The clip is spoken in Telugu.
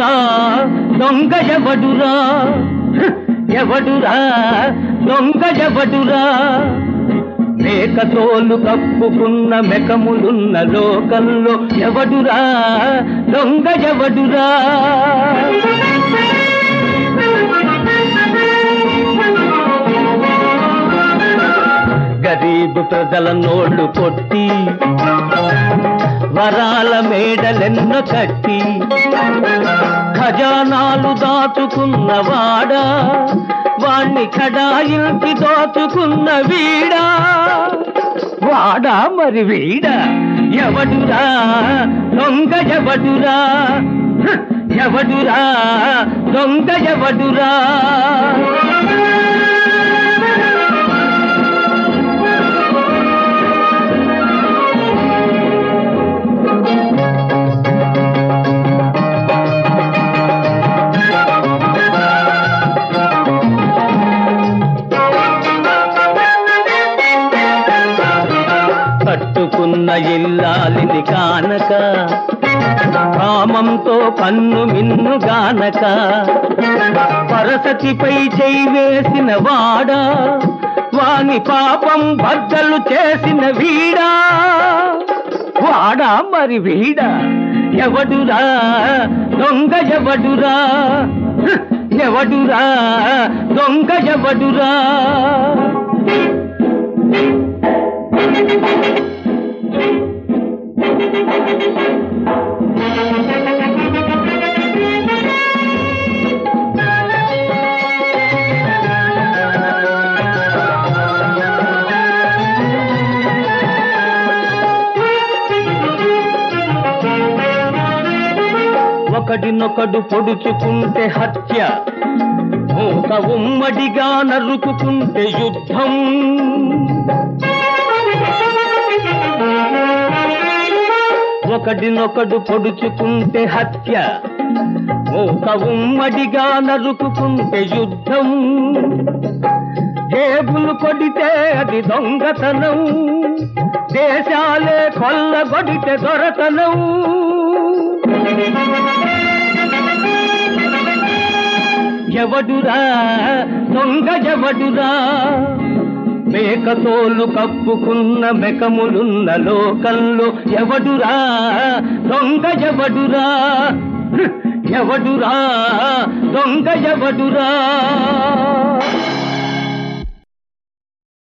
ఎవడురా దొంగ ఎవడురా ఎవడురా దొంగ ఎవడురా మేకతోలు కప్పుకున్న మెకములున్న లోకంలో ఎవడురా దొంగ ఎవడురా గరీబు ప్రజల నోళ్లు కొట్టి వరాల మేడలెన్నో కట్టి ఖజానాలు దాచుకున్నవాడా వాణ్ణి కడాయిల్చి దోచుకున్న వీడా వాడా మరి వీడా ఎవడురా దొంగ ఎవడురా ఎవడురా దొంగ ఎవడురా కట్టుకున్న ఇల్లాలిని కానక కామంతో కన్ను మిన్ను గానక పరసతిపై చేయి వేసిన వాడా వాని పాపం బద్దలు చేసిన వీడా వాడా మరి వీడా ఎవడురా దొంగ ఎవడురా ఎవడురా దొంగ ఎవడురా ఒకడినొకడు పొడుచుకుంటే హత్య మూక ఉమ్మడిగా నరుకుకుంటే యుద్ధం ఒకడినొకడు పొడుచుకుంటే హత్య మూక ఉమ్మడిగా నరుకుకుంటే యుద్ధం జేబులు కొడితే అది దొంగతనం దేశాలే కొల్లగొడితే దొరతనం ఎవడురా దొంగ ఎవడురా మేకతోలు కప్పుకున్న మెకములున్న లోకంలో ఎవడురా దొంగ ఎవడురా ఎవడురా దొంగ ఎవడురా